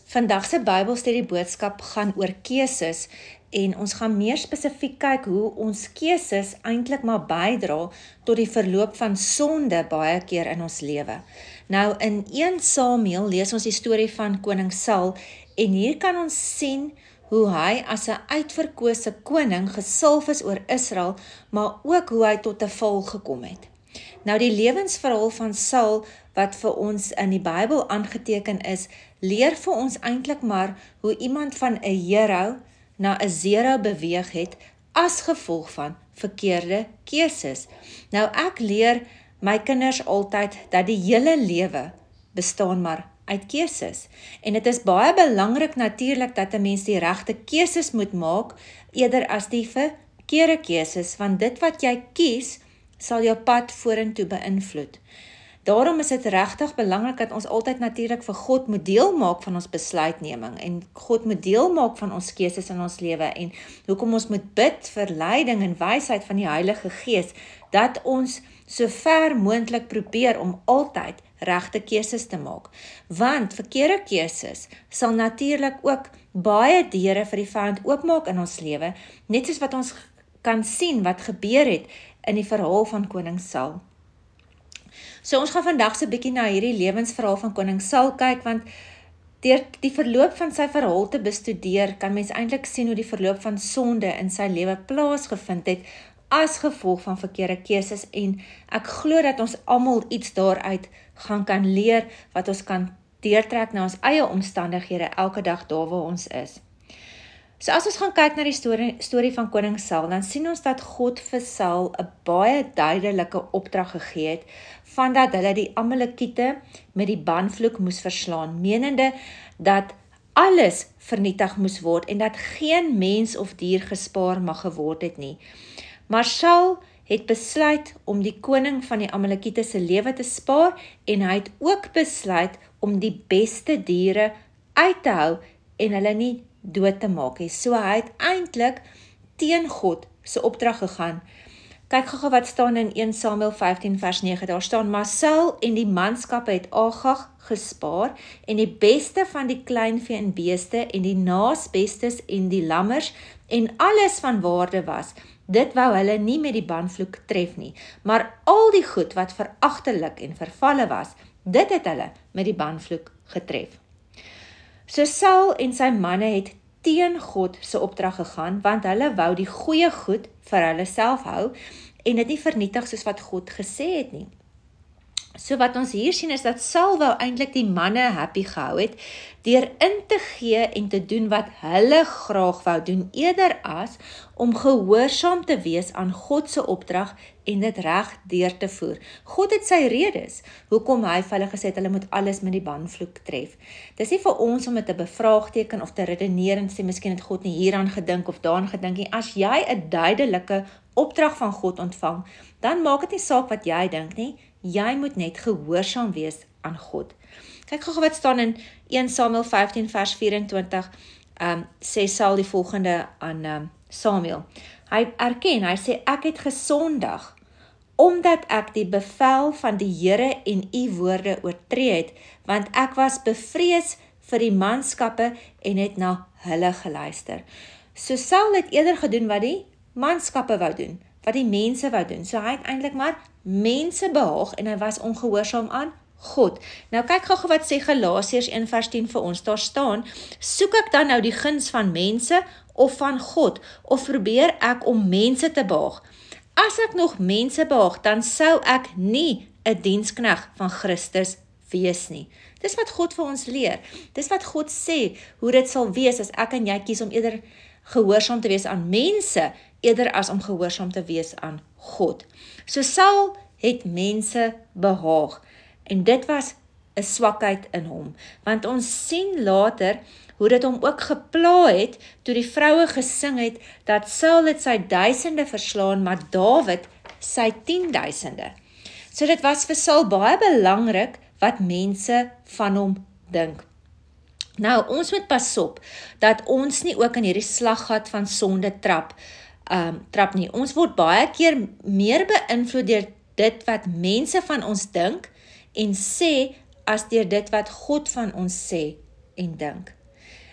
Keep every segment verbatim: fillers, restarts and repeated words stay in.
Vandag se Bybelstudie boodskap gaan oor keuses en ons gaan meer spesifiek kyk hoe ons keuses eintlik maar bydra tot die verloop van sonde baie keer in ons lewe. Nou in Eerste Samuel lees ons die storie van koning Saul en hier kan ons sien hoe hy as 'n uitverkose koning gesalf is oor Israel, maar ook hoe hy tot 'n val gekom het. Nou die lewensverhaal van Saul wat vir ons in die Bybel aangeteken is, leer vir ons eintlik maar hoe iemand van 'n hero na 'n zero beweeg het as gevolg van verkeerde keuses. Nou ek leer my kinders altyd dat die hele lewe bestaan maar uit keuses. En dit is baie belangrik natuurlik dat 'n mens die regte keuses moet maak eerder as die verkeerde keuses, want dit wat jy kies sal jou pad vorentoe beïnvloed. Daarom is dit regtig belangrik dat ons altyd natuurlik vir God moet deel maak van ons besluitneming en God moet deel maak van ons keuses in ons lewe en hoekom ons moet bid vir leiding en wysheid van die Heilige Gees, dat ons so ver moontlik probeer om altyd regte keuses te maak. Want verkeerde keuses sal natuurlik ook baie deure vir die vyand oopmaak in ons lewe, net soos wat ons kan sien wat gebeur het in die verhaal van koning Saul. So ons gaan vandag so 'n bietjie na hierdie lewensverhaal van koning Saul kyk, want deur die verloop van sy verhaal te bestudeer, kan mens eintlik sien hoe die verloop van sonde in sy lewe plaasgevind het, as gevolg van verkeerde keuses, en ek glo dat ons almal iets daaruit gaan kan leer, wat ons kan deurtrek na ons eie omstandighede, elke dag daar waar ons is. So as ons gaan kyk na die storie, storie van koning Saul, dan sien ons dat God vir Saul 'n baie duidelike opdrag gegee het, van dat hulle die Amalekiete met die banvloek moes verslaan, menende dat alles vernietig moes word, en dat geen mens of dier gespaar mag geword het nie. Maar Saul het besluit om die koning van die Amalekiete se lewe te spaar, en hy het ook besluit om die beste diere uit te hou, en hulle nie dood te maak he. So hy het eintlik teen God se opdrag gegaan. Kyk gou wat staan in Eerste Samuel vyftien vers nege, daar staan, maar Saul en die manskappe het Agag gespaar, en die beste van die kleinvee en beeste, en die naasbestes en die lammers, en alles van waarde was, dit wou hulle nie met die banvloek tref nie, maar al die goed wat veragtelik en vervalle was, dit het hulle met die banvloek getref. So Saul en sy manne het teen God se opdrag gegaan, want hulle wou die goeie goed vir hulle self hou, en dit nie vernietig soos wat God gesê het nie. So wat ons hier sien is dat Saul wou eintlik die manne happy gehou het, deur in te gee en te doen wat hulle graag wou doen, eerder as om gehoorsaam te wees aan God se opdrag en dit reg deur te voer. God het sy redes, hoekom hy vir hulle gesê het, hulle moet alles met die banvloek tref. Dis nie vir ons om dit te bevraagteken of te redeneer en sê, miskien het God nie hieraan gedink of daaraan gedink nie. As jy 'n duidelike opdrag van God ontvang, dan maak dit nie saak wat jy dink nie, jy moet net gehoorsaam wees aan God. Kyk gou wat staan in Eerste Samuel vyftien vers vyf en twintig, um, sê Saul die volgende aan um, Samuel. Hy erken, hy sê, ek het gesondig, omdat ek die bevel van die Here en u woorde oortree het, want ek was bevrees vir die manskappe en het na hulle geluister. So Saul het eerder gedoen wat die manskappe wou doen, wat die mense wou doen. So hy het eintlik maar mense behaag en hy was ongehoorsaam aan God. Nou kyk gou wat sê Galasiërs een vers tien vir ons. Daar staan, soek ek dan nou die guns van mense of van God, of probeer ek om mense te behaag? As ek nog mense behaag, dan sou ek nie 'n dienskneg van Christus wees nie. Dis wat God vir ons leer. Dis wat God sê, hoe dit sal wees as ek en jy kies om eerder gehoorsaam te wees aan mense, eerder as om gehoorsaam te wees aan God. So Saul het mense behaag, en dit was 'n swakheid in hom, want ons sien later hoe dit hom ook gepla het, toe die vroue gesing het, dat Saul het sy duisende verslaan, maar Dawid sy tienduisende. So dit was vir Saul baie belangrik, wat mense van hom dink. Nou, ons moet pas op, dat ons nie ook in hierdie slaggat van sonde trap, um, trap nie. Ons word baie keer meer beïnvloed deur dit wat mense van ons dink, en sê, as deur dit wat God van ons sê en dink.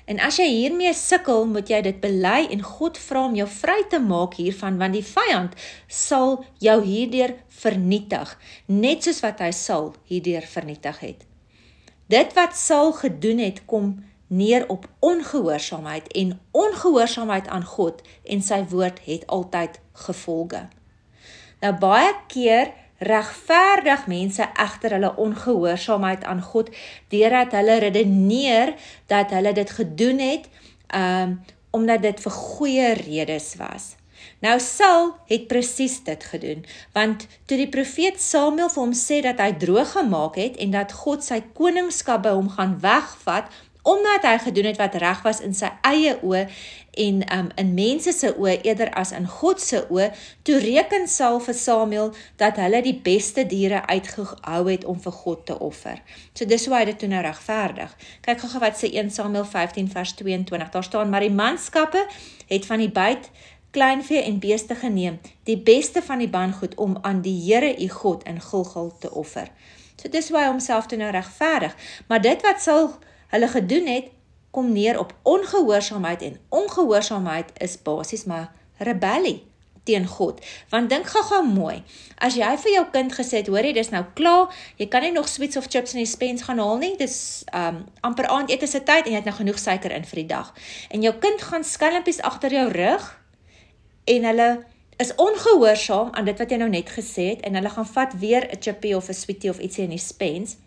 En as jy hiermee sukkel, moet jy dit bely en God vra om jou vry te maak hiervan, want die vyand sal jou hierdeur vernietig, net soos wat hy Saul hierdeur vernietig het. Dit wat Saul gedoen het, kom neer op ongehoorsaamheid, en ongehoorsaamheid aan God en sy woord het altyd gevolge. Nou baie keer regverdig mense egter hulle ongehoorsaamheid aan God, deurdat hulle redeneer dat hulle dit gedoen het, um, omdat dit vir goeie redes was. Nou Saul het presies dit gedoen, want toe die profeet Samuel vir hom sê dat hy droog gemaak het, en dat God sy koningskap by hom gaan wegvat, omdat hy gedoen het wat reg was in sy eie oë, en um, in mense se oë eerder as in God se oë, toe reken Saul vir Samuel dat hulle die beste diere uitgehou het om vir God te offer. So dis hoe hy dit toe nou regverdig. Kyk gou wat sê een Samuel vyftien vers tweeëntwintig, daar staan, maar die manskappe het van die byt kleinvee en beeste geneem, die beste van die bangoed om aan die Here u God in Gilgal te offer. So dis hoe hy homself toe nou regverdig, maar dit wat Saul hulle gedoen het, kom neer op ongehoorsaamheid, en ongehoorsaamheid is basies maar rebellie teen God. Want dink gou-gou mooi, as jy vir jou kind gesê het, hoor jy, dis nou klaar, jy kan nie nog sweets of chips in die Spens gaan haal nie, dis um, amper aandete se tyd, en jy het nou genoeg suiker in vir die dag. En jou kind gaan skelmpies agter jou rug, en hulle is ongehoorsaam aan dit wat jy nou net gesê het, en hulle gaan vat weer 'n chippie of 'n sweetie of ietsie in die Spens,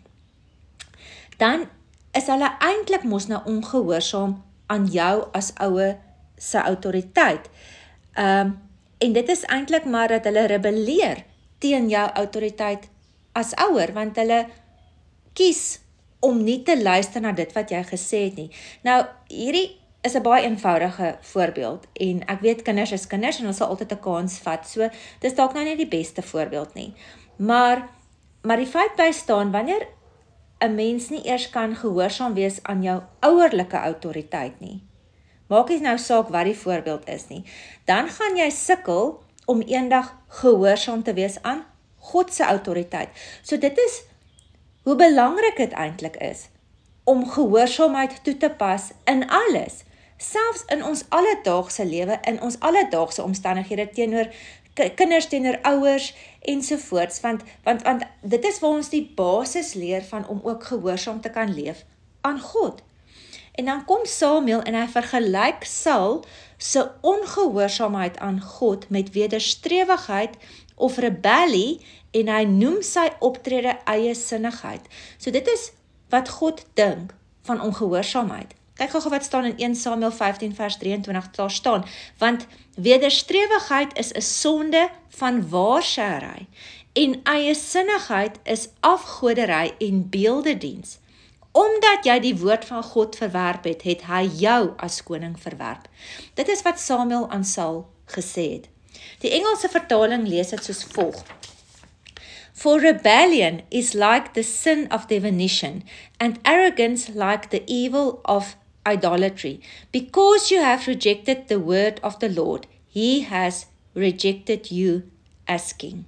dan is hulle eintlik mos nou ongehoorsaam aan jou as ouer se autoriteit. Um, en dit is eintlik maar dat hulle rebelleer teen jou autoriteit as ouer, want hulle kies om nie te luister na dit wat jy gesê het nie. Nou, hierdie is 'n baie eenvoudige voorbeeld, en ek weet kinders is kinders, en ons sal altyd 'n kans vat, so dis dalk nou nie die beste voorbeeld nie. Maar, maar die feit by staan, wanneer 'n mens nie eers kan gehoorsaam wees aan jou ouerlike autoriteit nie, maak nie nou saak wat die voorbeeld is nie, dan gaan jy sukkel om eendag gehoorsaam te wees aan God se autoriteit. So dit is hoe belangrik dit eintlik is om gehoorsaamheid toe te pas in alles, selfs in ons alledaagse lewe, in ons alledaagse omstandighede teenoor kinders, teenoor ouers ensovoorts, want, want, want dit is waar ons die basis leer van om ook gehoorsaam te kan leef aan God. En dan kom Samuel en hy vergelyk Saul se ongehoorsaamheid aan God met wederstrewigheid of rebellie, en hy noem sy optrede eie sinnigheid. So dit is wat God dink van ongehoorsaamheid. Kyk gou wat staan in een Samuel vyftien vers drieëntwintig, daar staan, want wederstrewigheid is 'n sonde van waarsêry, en eie sinnigheid is afgodery en beeldediens. Omdat jy die woord van God verwerp het, het hy jou as koning verwerp. Dit is wat Samuel aan Saul gesê het. Die Engelse vertaling lees dit soos volg. For rebellion is like the sin of divination, and arrogance like the evil of idolatry. Because you have rejected the word of the Lord, he has rejected you as king.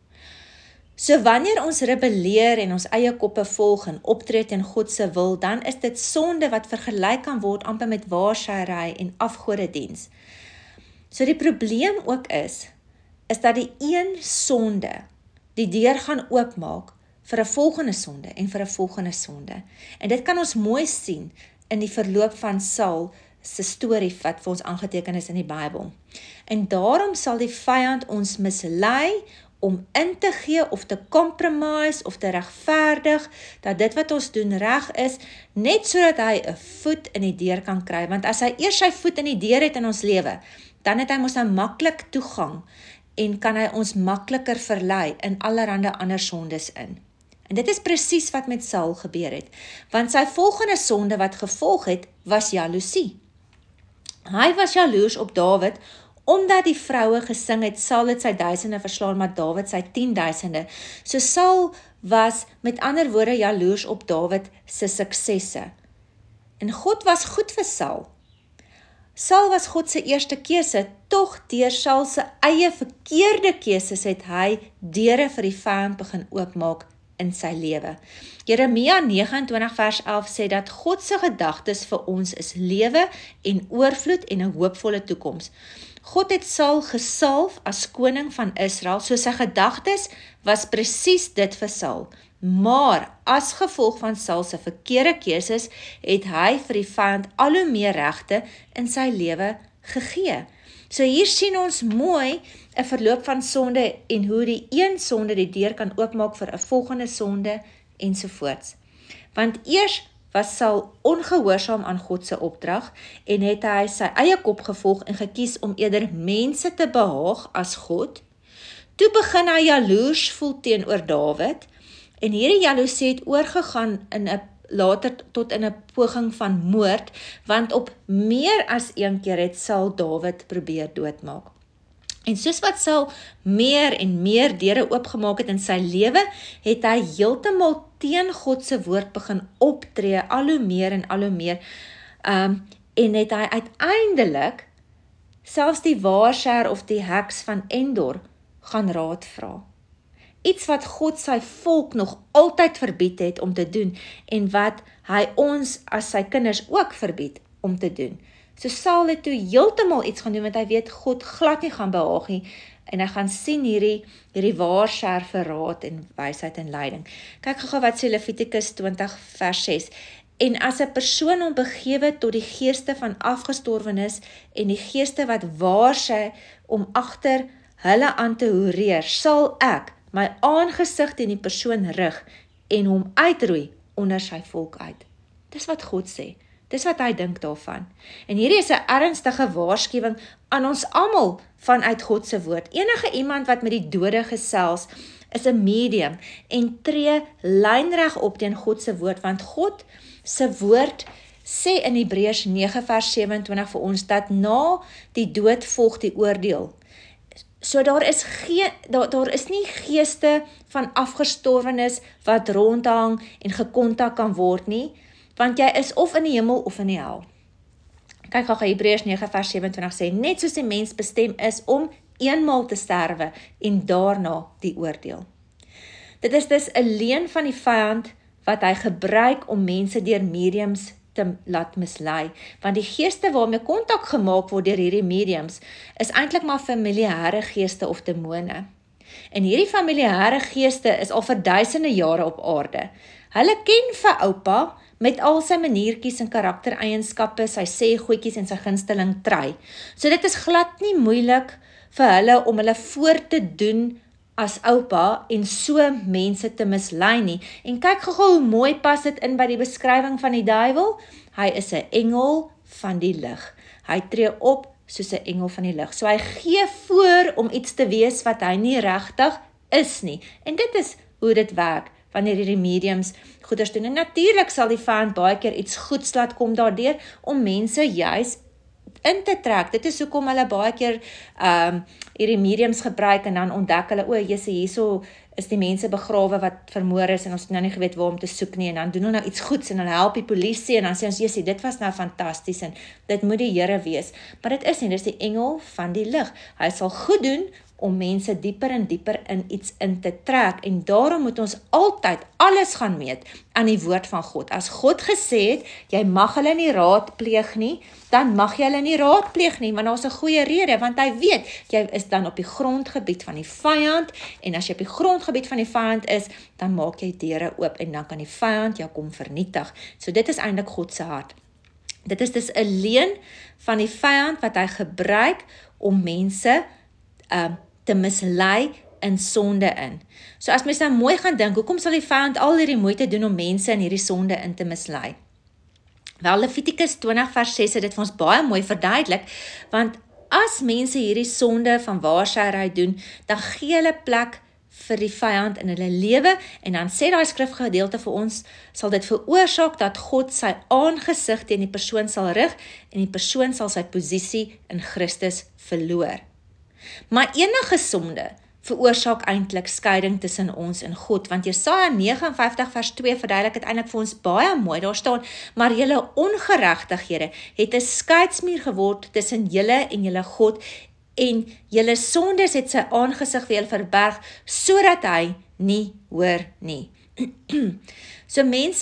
So wanneer ons rebelleer en ons eie koppe volg en optree teen God se wil, dan is dit sonde wat vergelyk kan word amper met waarsêry en afgodediens. So die probleem ook is, is dat die een sonde die deur gaan oopmaak vir 'n volgende sonde en vir 'n volgende sonde. En dit kan ons mooi sien in die verloop van Saul se storie wat vir ons aangeteken is in die Bybel. En daarom sal die vyand ons mislei om in te gee of te compromise of te regverdig dat dit wat ons doen reg is, net sodat hy 'n voet in die deur kan kry. Want as hy eers sy voet in die deur het in ons lewe, dan het hy mos nou maklik toegang en kan hy ons makliker verlei in allerhande ander sondes in. En dit is presies wat met Saul gebeur het, want sy volgende sonde wat gevolg het, was jaloesie. Hy was jaloers op Dawid, omdat die vroue gesing het, Saul het sy duisende verslaan, maar Dawid sy tienduisende. So Saul was met ander woorde jaloers op Dawid se suksesse. En God was goed vir Saul. Saul was God se eerste keuse, tog deur Saul se eie verkeerde keuses het hy deure vir die vyand begin oopmaak in sy lewe. Jeremia nege en twintig vers elf sê dat God se gedagtes vir ons is lewe en oorvloed en 'n hoopvolle toekoms. God het Saul gesalf as koning van Israel, so sy gedagtes was presies dit vir Saul. Maar as gevolg van Saul se verkeerde keuses, het hy vir die vyand al hoe meer regte in sy lewe gegee. So hier sien ons mooi 'n verloop van sonde en hoe die een sonde die deur kan oopmaak vir 'n volgende sonde ensovoorts. Want eers was Saul ongehoorsaam aan God se opdrag en het hy sy eie kop gevolg en gekies om eerder mense te behaag as God. Toe begin hy jaloers voel teenoor Dawid en hierdie jaloesie het oorgegaan in 'n later tot in 'n poging van moord, want op meer as een keer het Saul Dawid probeer doodmaak. En soos wat Saul meer en meer deure oopgemaak het in sy lewe, het hy heeltemal teen God se woord begin optree, al hoe meer en al hoe meer, um, en het hy uiteindelik selfs die waarsêer of die heks van Endor gaan raad vra. Iets wat God sy volk nog altyd verbied het om te doen, en wat hy ons as sy kinders ook verbied om te doen. So Saul het toe heeltemal iets gaan doen, want hy weet God glad nie gaan behaag nie, en hy gaan sien hierdie, hierdie waarsêer vir raad en wysheid en leiding. Kyk gou wat sê Levitikus twintig vers ses. En as 'n persoon hom begewe tot die geeste van afgestorwenes en die geeste wat waarsê om agter hulle aan te hoereer, sal ek my aangesig teen die persoon rig en hom uitroei onder sy volk uit. Dis wat God sê. Dis wat hy dink daarvan. En hierdie is 'n ernstige waarskuwing aan ons almal vanuit God se woord. Enige iemand wat met die dode gesels, is 'n medium en tree lynreg op teen God se woord, want God se woord sê in Hebreërs nege vers sewe en twintig vir ons, dat na die dood volg die oordeel. So daar is geen, daar, daar is nie geeste van afgestorwenes wat rondhang en gekontak kan word nie, want jy is of in die hemel of in die hel. Kyk gou Hebreërs nege vers sewe en twintig sê, net soos die mens bestem is om eenmaal te sterwe en daarna die oordeel. Dit is dus 'n leuen van die vyand wat hy gebruik om mense deur mediums te laat mislei, want die geeste waarmee kontak gemaak word deur hierdie mediums is eintlik maar familiêre geeste of demone. En hierdie familiêre geeste is al vir duisende jare op aarde. Hulle ken vir oupa met al sy maniertjies en karaktereienskappe, sy sê goedjies en sy gunsteling trui. So dit is glad nie moeilik vir hulle om hulle voor te doen as oupa en so mense te mislei nie. En kyk gou hoe mooi pas dit in by die beskrywing van die duiwel. Hy is 'n engel van die lig. Hy tree op soos 'n engel van die lig. So hy gee voor om iets te wees wat hy nie regtig is nie. En dit is hoe dit werk wanneer hierdie mediums goeders doen. En natuurlik sal die vyand baie keer iets goeds laat kom daardeur om mense juis in te trek. Dit is hoekom hulle baie keer um, hierdie mediums gebruik en dan ontdek hulle, o, jyse, hierso is die mense begrawe wat vermoor is en ons het nou nie geweet waar om te soek nie, en dan doen hulle nou iets goeds en hulle help die polisie en dan sê ons, jyse, dit was nou fantasties en dit moet die Here wees. Maar dit is nie, dit is die engel van die lig. Hy sal goed doen om mense dieper en dieper in iets in te trek, en daarom moet ons altyd alles gaan meet aan die woord van God. As God gesê het, jy mag hulle nie raadpleeg nie, dan mag jy hulle nie raadpleeg nie, want daar is 'n goeie rede, want hy weet, jy is dan op die grondgebied van die vyand, en as jy op die grondgebied van die vyand is, dan maak jy deure oop, en dan kan die vyand jou kom vernietig. So dit is eintlik God se hart. Dit is dus 'n leuen van die vyand wat hy gebruik om mense um, te mislei in sonde in. So as mens nou mooi gaan dink, hoekom sal die vyand al hierdie moeite doen om mense in hierdie sonde in te mislei? Wel, Levitikus twintig vers ses het dit vir ons baie mooi verduidelik, want as mense hierdie sonde van waarsêery doen, dan gee hulle plek vir die vyand in hulle lewe, en dan sê daai skrifgedeelte vir ons, sal dit veroorsaak dat God sy aangesig teen die persoon sal rig, en die persoon sal sy posisie in Christus verloor. Maar enige sonde veroorsaak eintlik skeiding tussen ons en God, want Jesaja nege en vyftig vers twee verduidelik dit eintlik vir ons baie mooi. Daar staan, maar julle ongeregtighede het 'n skeidsmuur geword tussen julle en julle God, en julle sondes het sy aangesig vir julle verberg, sodat hy nie hoor nie. So mense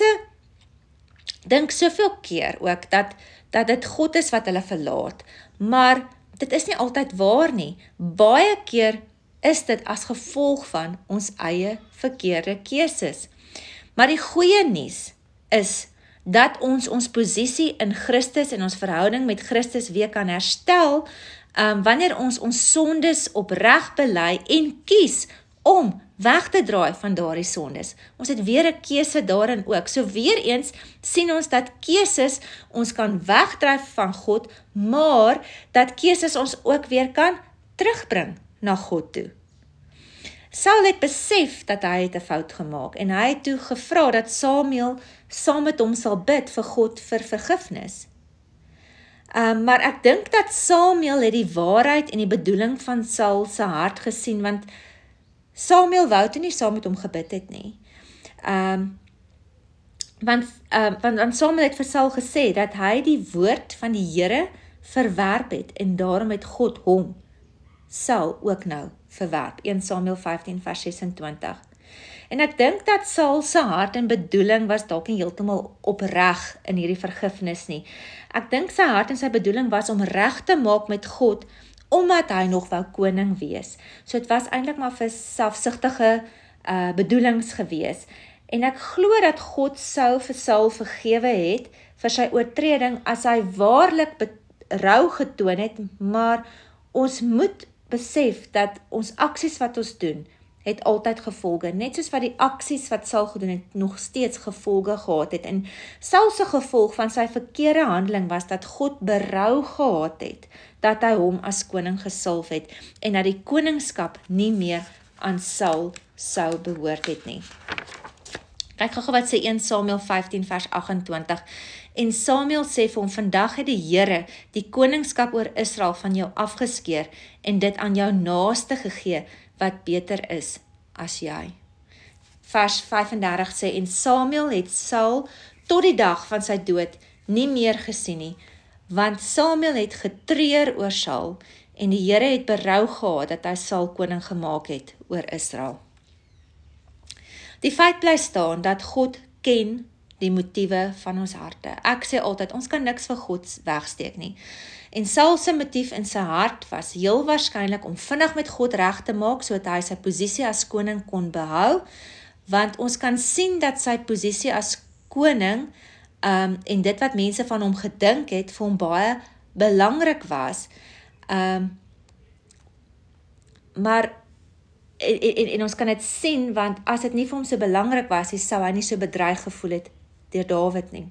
dink soveel keer ook, dat, dat dit God is wat hulle verlaat, maar dit is nie altyd waar nie. Baie keer is dit as gevolg van ons eie verkeerde keuses. Maar die goeie nuus is, dat ons ons posisie in Christus en ons verhouding met Christus weer kan herstel, um, wanneer ons ons sondes opreg bely en kies om weg te draai van daardie sondes. Ons het weer 'n keuse daarin ook. So weer eens sien ons dat keuses ons kan wegdryf van God, maar dat keuses ons ook weer kan terugbring na God toe. Saul het besef dat hy het 'n fout gemaak en hy het toe gevra dat Samuel saam met hom sal bid vir God vir vergifnis. Um, maar ek dink dat Samuel het die waarheid en die bedoeling van Saul se hart gesien, want Samuel wou toe nie saam met hom gebid het nie. Um, want, um, want, want Samuel het vir Saul gesê dat hy die woord van die Here verwerp het en daarom het God hom, Saul, ook nou verwerp. Eerste Samuel vyftien vers sesentwintig. En ek dink dat Saul se hart en bedoeling was dalk nie heeltemal opreg in hierdie vergifnis nie. Ek dink sy hart en sy bedoeling was om reg te maak met God, omdat hy nog wou koning wees. So het was eintlik maar vir selfsugtige uh, bedoelings gewees. En ek glo dat God sou vir Saul vergewe het vir sy oortreding as hy waarlik berou getoon het, maar ons moet besef dat ons aksies wat ons doen, het altyd gevolge, net soos wat die aksies wat Saul gedoen het, nog steeds gevolge gehad het. En Saul se gevolg van sy verkeerde handeling was dat God berou gehad het, dat hy hom as koning gesalf het, en dat die koningskap nie meer aan Saul sou behoort het nie. Kyk gou wat sê Eerste Samuel vyftien vers agt-en-twintig, en Samuel sê vir hom, vandag het die Here die koningskap oor Israel van jou afgeskeer, en dit aan jou naaste gegee, wat beter is as jy. Vers vyf-en-dertig sê, en Samuel het Saul tot die dag van sy dood nie meer gesien nie, want Samuel het getreur oor Saul, en die Here het berou gehad dat hy Saul koning gemaak het oor Israel. Die feit bly staan dat God ken die motiewe van ons harte. Ek sê altyd, ons kan niks vir God wegsteek nie. En Saul se motief in sy hart was heel waarskynlik om vinnig met God reg te maak, sodat hy sy posisie as koning kon behou, want ons kan sien dat sy posisie as koning, um, en dit wat mense van hom gedink het, vir hom baie belangrik was, um, maar En, en, en ons kan dit sien, want as dit nie vir hom so belangrik was, sou hy nie so bedreig gevoel het deur Dawid nie.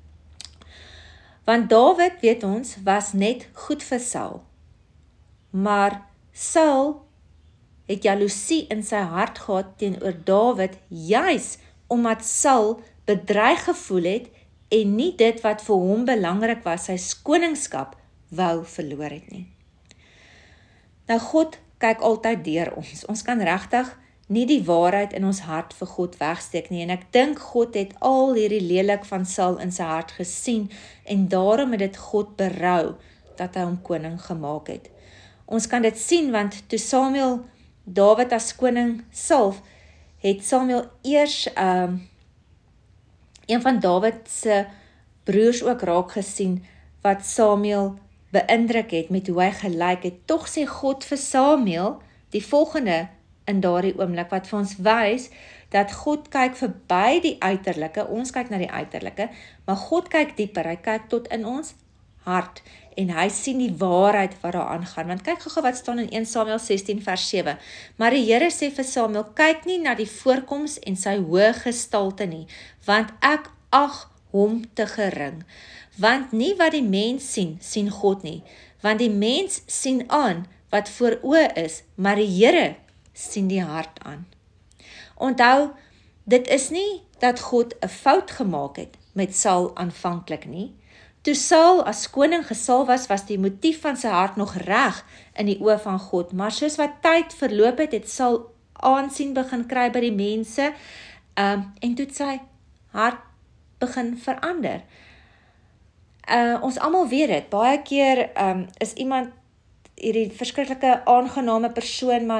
Want Dawid, weet ons, was net goed vir Saul. Maar Saul het jaloesie in sy hart gehad teenoor Dawid, juis omdat Saul bedreig gevoel het en nie dit wat vir hom belangrik was, sy koningskap, wou verloor het nie. Nou God kyk altyd deur ons. Ons kan regtig nie die waarheid in ons hart vir God wegsteek nie. En ek dink God het al hierdie lelik van Saul in sy hart gesien en daarom het dit God berou dat hy hom koning gemaak het. Ons kan dit sien want toe Samuel Dawid as koning salf, het Samuel eers um, een van Dawid se broers ook raak gesien wat Samuel beïndruk het met hoe hy gelyk het. Tog sê God vir Samuel die volgende in daardie oomblik wat vir ons wys dat God kyk verby die uiterlike, ons kyk na die uiterlike, maar God kyk dieper, hy kyk tot in ons hart en hy sien die waarheid wat daar aangaan. Want kyk gou wat staan in Eerste Samuel sestien vers sewe. Maar die Here sê vir Samuel, kyk nie na die voorkoms en sy hoë gestalte nie, want ek ag hom te gering. Want nie wat die mens sien, sien God nie. Want die mens sien aan wat voor oë is, maar die Here sien die hart aan. Onthou, dit is nie dat God 'n fout gemaak het met Saul aanvanklik nie. Toe Saul as koning gesalf was, was die motief van sy hart nog reg in die oë van God. Maar soos wat tyd verloop het, het Saul aansien begin kry by die mense, um, en toe het sy hart begin verander. Uh, ons almal weet dit, baie keer um, is iemand hierdie verskriklike aangename persoon, maar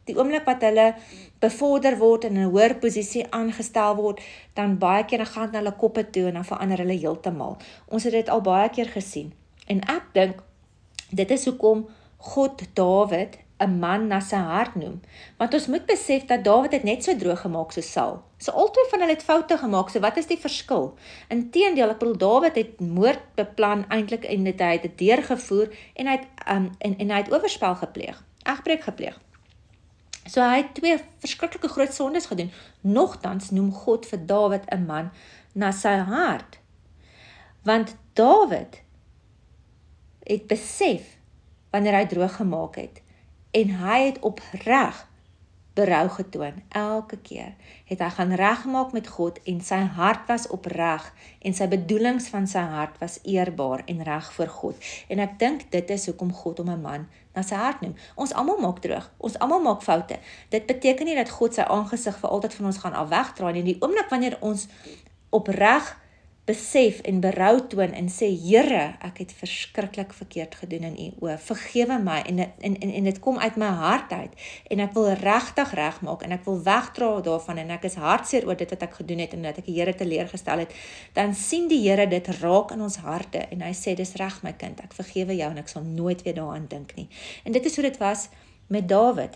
die oomblik wat hulle bevorder word en in 'n hoër posisie aangestel word, dan baie keer dan gaan dit na hulle koppe toe en dan verander hulle heeltemal. Ons het dit al baie keer gesien. En ek dink, dit is hoekom God Dawid 'n man na sy hart noem. Want ons moet besef dat Dawid het net so droog gemaak soos Saul. So albei van hulle het foute gemaak, so wat is die verskil? Inteendeel, ek bedoel, Dawid het moord beplan eintlik en dit, hy het dit deurgevoer en hy het, um, en, en hy het oorspel gepleeg, egbreek gepleeg. So hy het twee verskriklike groot sondes gedoen. Nogtans noem God vir Dawid 'n man na sy hart. Want Dawid het besef wanneer hy droog gemaak het en hy het opreg berou getoon. Elke keer het hy gaan regmaak met God en sy hart was opreg en sy bedoelings van sy hart was eerbaar en reg voor God. En ek dink dit is hoekom God hom 'n man na sy hart noem. Ons almal maak droog, ons almal maak foute. Dit beteken nie dat God sy aangesig vir altyd van ons gaan afwegdraai nie. Die oomblik wanneer ons opreg besef en berou toon en sê, Here, ek het verskriklik verkeerd gedoen in u oë, vergewe my, en, en, en, en dit kom uit my hart uit, en ek wil regtig regmaak, en ek wil wegdra daarvan, en ek is hartseer oor dit wat ek gedoen het, en dat ek die Here teleurgestel het, dan sien die Here dit raak in ons harte, en hy sê, dis reg my kind, ek vergewe jou, en ek sal nooit weer daaraan dink nie. En dit is hoe dit was met Dawid.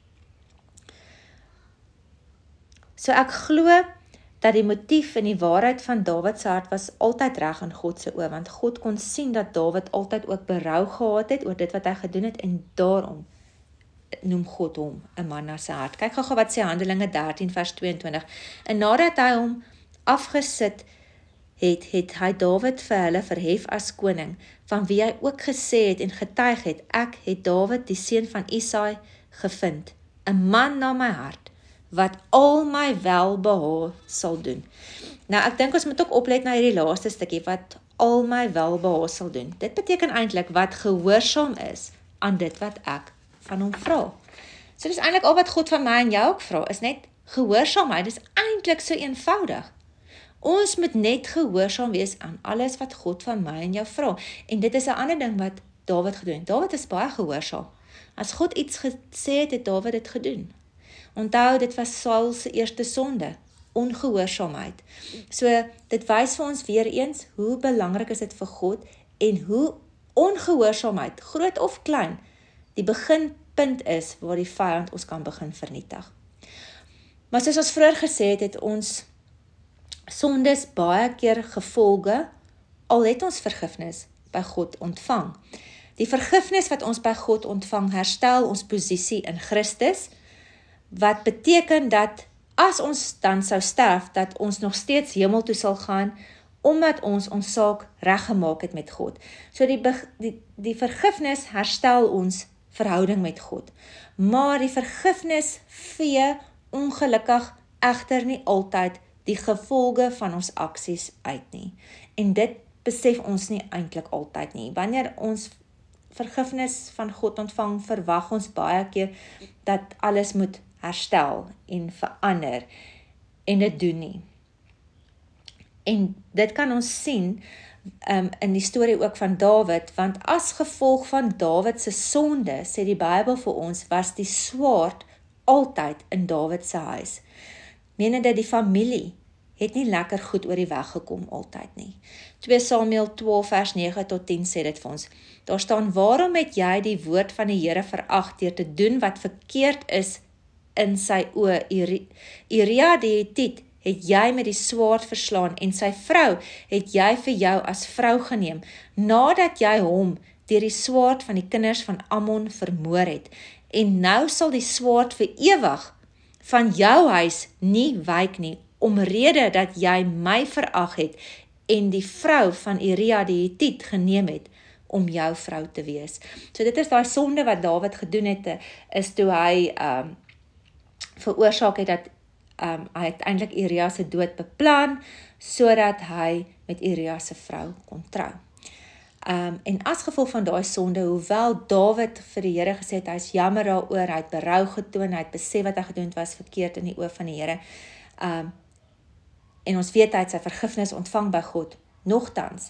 So ek glo, dat die motief en die waarheid van Dawid se hart was altyd reg in God se oë, want God kon sien dat Dawid altyd ook berou gehad het oor dit wat hy gedoen het, en daarom noem God hom 'n man na sy hart. Kyk gou wat sê Handelinge dertien vers tweeëntwintig. En nadat hy hom afgesit het, het hy Dawid vir hulle verhef as koning, van wie hy ook gesê het en getuig het, ek het Dawid die seun van Isaai gevind, 'n man na my hart, wat al my welbehae sal doen. Nou, ek dink ons moet ook oplet na hierdie laaste stukkie, wat al my welbehae sal doen. Dit beteken eintlik wat gehoorsaam is aan dit wat ek van hom vra. So dis eintlik al wat God van my en jou ook vra, is net gehoorsaamheid. Dis eintlik so eenvoudig. Ons moet net gehoorsaam wees aan alles wat God van my en jou vra. En dit is 'n ander ding wat Dawid gedoen het. Dawid is baie gehoorsaam. As God iets gesê het, het Dawid dit gedoen. Onthou, dit was Saul se eerste sonde, ongehoorsaamheid. So, dit wys vir ons weer eens, hoe belangrik is dit vir God, en hoe ongehoorsaamheid, groot of klein, die beginpunt is, waar die vyand ons kan begin vernietig. Maar soos ons vroeër gesê het, het ons sondes baie keer gevolge, al het ons vergifnis by God ontvang. Die vergifnis wat ons by God ontvang, herstel ons posisie in Christus, wat beteken dat as ons dan sou sterf, dat ons nog steeds hemel toe sal gaan, omdat ons ons saak reggemaak het met God. So die, die, die vergifnis herstel ons verhouding met God. Maar die vergifnis vee ongelukkig egter nie altyd die gevolge van ons aksies uit nie. En dit besef ons nie eintlik altyd nie. Wanneer ons vergifnis van God ontvang, verwag ons baie keer dat alles moet herstel en verander, en dit doen nie. En dit kan ons sien um, in die storie ook van Dawid, want as gevolg van Dawid se sonde, sê die Bybel vir ons, was die swaard altyd in Dawid se huis. Menende die familie het nie lekker goed oor die weg gekom altyd nie. twee Samuel twaalf vers nege tot tien sê dit vir ons. Daar staan, waarom het jy die woord van die Here verag deur te doen wat verkeerd is in sy oë? Uria die Hetiet het jy met die swaard verslaan, en sy vrou het jy vir jou as vrou geneem, nadat jy hom deur die swaard van die kinders van Ammon vermoor het. En nou sal die swaard vir ewig van jou huis nie wyk nie, omrede dat jy my verag het, en die vrou van Uria die Hetiet geneem het, om jou vrou te wees. So dit is daai sonde wat Dawid gedoen het, is toe hy um, veroorsaak het dat um, hy uiteindelik Uria se dood beplan, sodat hy met Uria se vrou kon trou. Um, en as gevolg van daai sonde, hoewel Dawid vir die Here gesê het, hy is jammer daaroor, hy het berou getoon, hy het besef wat hy gedoen het was verkeerd in die oë van die Here, um, en ons weet hy het sy vergifnis ontvang by God, nogtans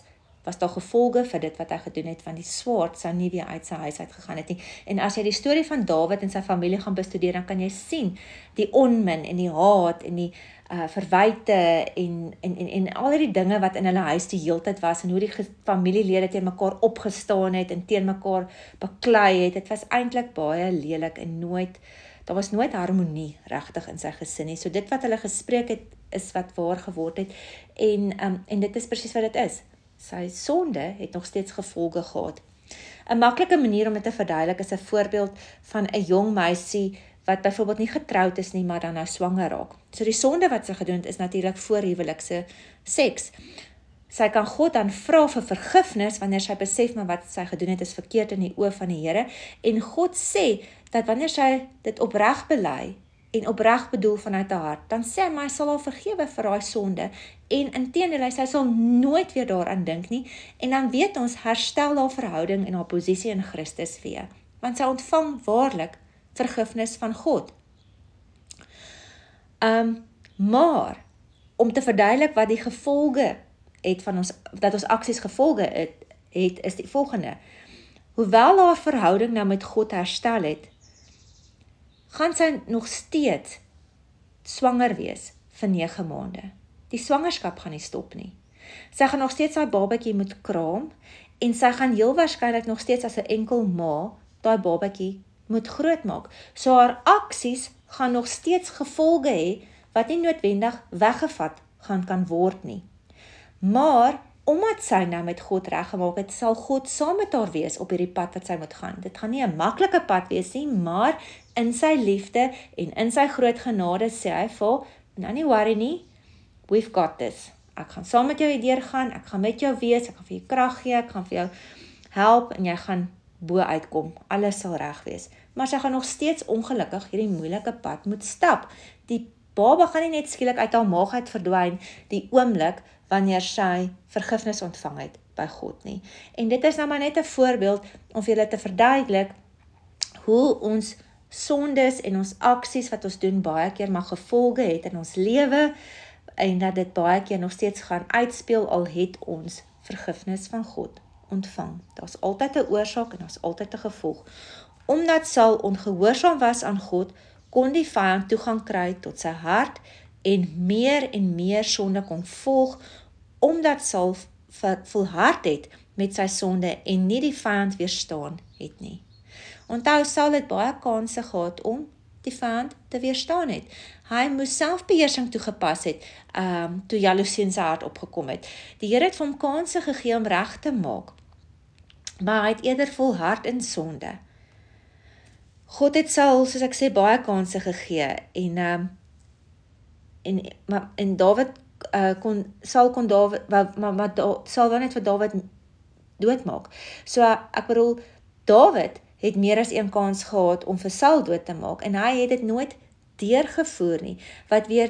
was daar gevolge vir dit wat hy gedoen het, want die swaard sou nie weer uit sy huis uit gegaan het nie. En as jy die storie van Dawid en sy familie gaan bestudeer, dan kan jy sien die onmin en die haat en die uh, verwyte en, en, en, en al die dinge wat in hulle huis die heeltyd was, en hoe die familielede teen mekaar opgestaan het en teen mekaar beklei het. Dit was eintlik baie lelik en nooit, daar was nooit harmonie regtig in sy gesin nie. So dit wat hulle gespreek het, is wat waar geword het, en, um, en dit is presies wat dit is. Sy sonde het nog steeds gevolge gehad. 'n Maklike manier om dit te verduidelik is 'n voorbeeld van 'n jong meisie wat byvoorbeeld nie getroud is nie, maar dan nou swanger raak. So die sonde wat sy gedoen het, is natuurlik voorhuwelikse seks. Sy kan God dan vra vir vergifnis, wanneer sy besef maar wat sy gedoen het is verkeerd in die oë van die Here, en God sê, dat wanneer sy dit opreg bely, en opreg bedoel vanuit haar hart, dan sê hy, maar hy sal haar vergewe vir haar sonde, en inteendeel, hy sal nooit weer daaraan dink nie, en dan weet ons, herstel haar verhouding en haar posisie in Christus weer, want sy ontvang waarlik vergifnis van God. Um, maar, om te verduidelik wat die gevolge het van ons, dat ons aksies gevolge het, het, is die volgende. Hoewel haar verhouding nou met God herstel het, gaan sy nog steeds swanger wees vir nege maande. Die swangerskap gaan nie stop nie. Sy gaan nog steeds haar babatjie moet kraam, en sy gaan heel waarskynlik nog steeds as 'n enkel ma, daai babatjie moet grootmaak. So haar aksies gaan nog steeds gevolge hê, wat nie noodwendig weggevat gaan kan word nie. Maar, omdat sy nou met God reggemaak het, sal God saam met haar wees op hierdie pad wat sy moet gaan. Dit gaan nie 'n maklike pad wees nie, maar in sy liefde en in sy groot genade sê hy vir, nou nie worry nie, we've got this. Ek gaan saam met jou hierdeur gaan, ek gaan met jou wees, ek gaan vir jou krag gee, ek gaan vir jou help, en jy gaan bo uitkom, alles sal reg wees. Maar sy gaan nog steeds ongelukkig hierdie moeilike pad moet stap. Die baba gaan nie net skielik uit haar maag uit verdwyn, die oomblik wanneer sy vergifnis ontvang het by God nie. En dit is nou maar net 'n voorbeeld om vir julle te verduidelik hoe ons sondes en ons aksies wat ons doen baie keer maar gevolge het in ons lewe, en dat dit baie keer nog steeds gaan uitspeel al het ons vergifnis van God ontvang. Daar's altyd 'n oorsaak en daar's altyd 'n gevolg. Omdat Saul ongehoorsaam was aan God, kon die vyand toegang kry tot sy hart en meer en meer sonde kon volg, omdat Saul volhard het met sy sonde en nie die vyand weerstaan het nie. Onthou, Saul het baie kanse gehad om die vyand te weerstaan het. Hy moes selfbeheersing toegepas het, um, toe jaloesie in sy hart opgekom het. Die Here het vir hom kanse gegee om reg te maak, maar hy het eerder volhard in sonde. God het Saul, soos ek sê, baie kanse gegee, en, um, en, maar, en Dawid, uh, kon, Saul kon Dawid, maar, maar, maar Saul wou net vir Dawid doodmaak. So, ek bedoel, Dawid het meer as een kans gehad om vir Saul dood te maak, en hy het dit nooit deurgevoer nie, wat weer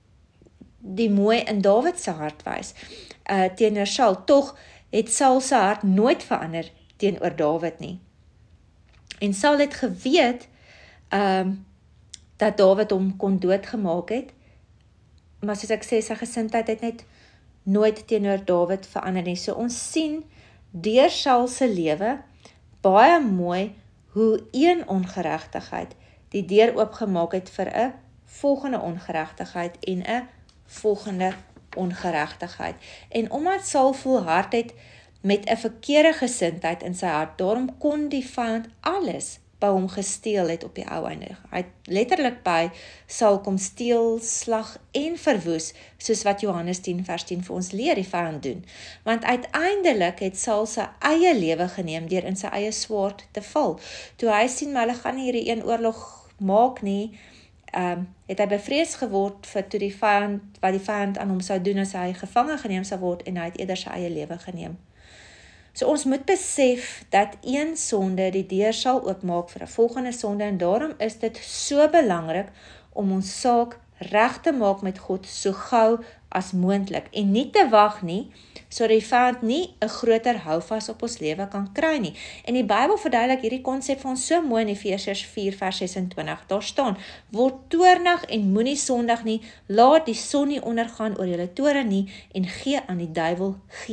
die mooi in Dawid se hart wys, uh, teenoor Saul. Tog het Saul se hart nooit verander teenoor Dawid nie. En Saul het geweet um, dat Dawid hom kon doodgemaak het, maar soos ek sê, sy gesindheid het net nooit teenoor Dawid verander nie. So ons sien deur Saul se lewe baie mooi hoe een ongeregtigheid die deur oopgemaak het vir 'n volgende ongeregtigheid en 'n volgende ongeregtigheid. En omdat Saul volhard het met 'n verkeerde gesindheid in sy hart, daarom kon die vyand alles by hom gesteel het op die ou einde. Hy het letterlik by Saul kom steel, slag en verwoes, soos wat Johannes tien vers tien vir ons leer die vyand doen. Want uiteindelik het Saul sy eie lewe geneem deur in sy eie swaard te val. Toe hy sien, maar hulle gaan nie hierdie een oorlog maak nie, um, het hy bevrees geword vir toe die vyand, wat die vyand aan hom sou doen as hy gevange geneem sou word, en hy het eerder sy eie lewe geneem. So ons moet besef dat een sonde die deur sal oopmaak vir 'n volgende sonde, en daarom is dit so belangrik om ons saak reg te maak met God so gou as moontlik, en nie te wag nie, sodat die vyand nie 'n groter houvas op ons lewe kan kry nie. En die Bybel verduidelik hierdie konsep vir ons so mooi in Efesiërs vier vers ses en twintig. Daar staan: word toornig en moenie sondig nie, laat die son nie ondergaan oor julle toorn nie, en gee aan die duiwel geen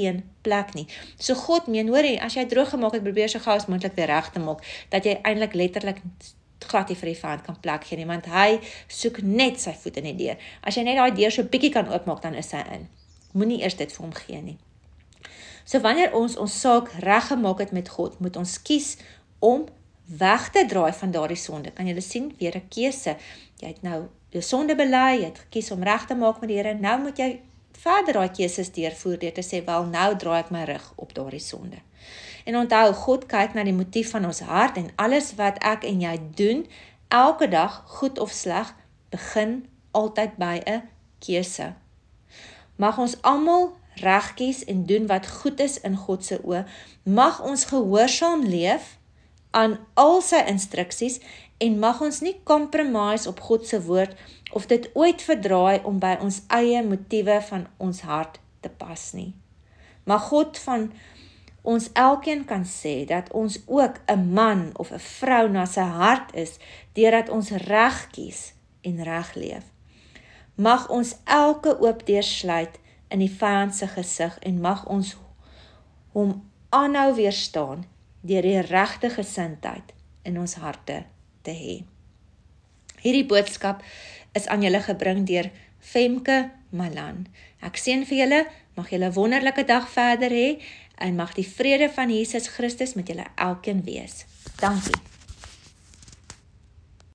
plek nie. So God meen, hoorie, as jy droog gemaak het, probeer so gou as moontlik weer reg te maak, dat jy eintlik letterlik glad nie vir die vyand kan plek gee nie, want hy soek net sy voet in die deur. As jy net daai deur so bietjie kan oopmaak, dan is hy in. Moenie eers dit vir hom gee nie. So wanneer ons ons saak reggemaak het met God, moet ons kies om weg te draai van daardie sonde. Kan julle sien, weer 'n keuse. Jy het nou jou sonde bely, jy het gekies om reg te maak met die Here, nou moet jy verder daai keuses deurvoer deur te sê, wel, nou draai ek my rug op daardie sonde. En onthou, God kyk na die motief van ons hart en alles wat ek en jy doen, elke dag, goed of sleg, begin altyd by 'n keuse. Mag ons almal reg kies en doen wat goed is in God se oë. Mag ons gehoorsaam leef aan al sy instruksies en mag ons nie compromise op God se woord of dit ooit verdraai om by ons eie motiewe van ons hart te pas nie. Mag God van ons elkeen kan sê dat ons ook 'n man of 'n vrou na sy hart is, deurdat ons reg kies en reg leef. Mag ons elke oop deur sluit in die vyand se gesig en mag ons hom aanhou weerstaan deur die regte gesindheid in ons harte te hê. Hierdie boodskap is aan julle gebring deur Femke Malan. Ek seën vir julle, mag julle 'n wonderlike dag verder hê en mag die vrede van Jesus Christus met julle elkeen wees. Dankie.